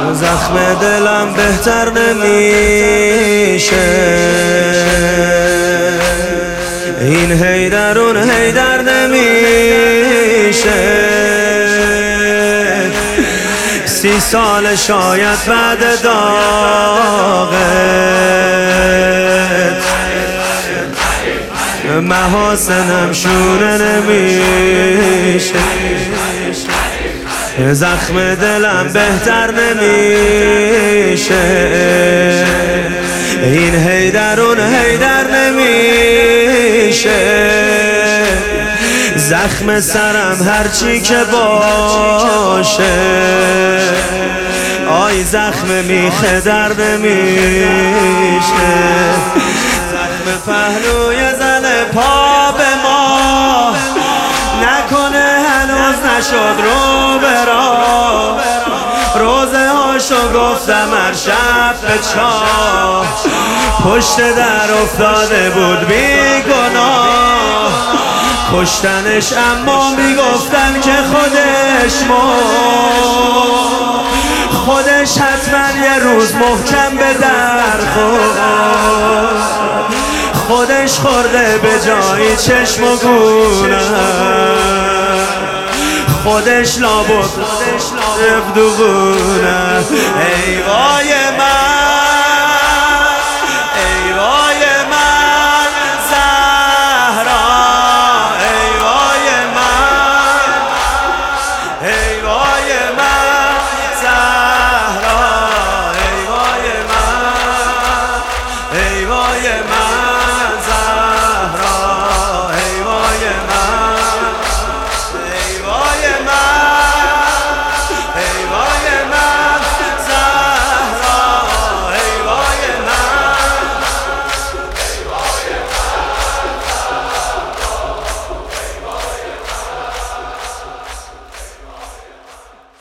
زخم دلم بهتر نمیشه، این حیدرون حیدر نمیشه. 30 سال شاید بعد داغت محاسنم شونه نمیشه، زخم دلم بهتر نمیشه، این حیدرون حیدر نمیشه. زخم سرم هرچی که باشه، آی زخم میخه در نمیشه. زخم پهلوی زن پا به ما نکنه هنوز نشد رو برا، روزه هاشو گفتم هر شب به چاه، پشت در افتاده بود بی گناه، کشتنش اما میگفتن که خودش حتما یه روز محکم به در خورد، خودش خورده به جایی چشم و گونه، خودش لابد رفت دوغونه. ای وای من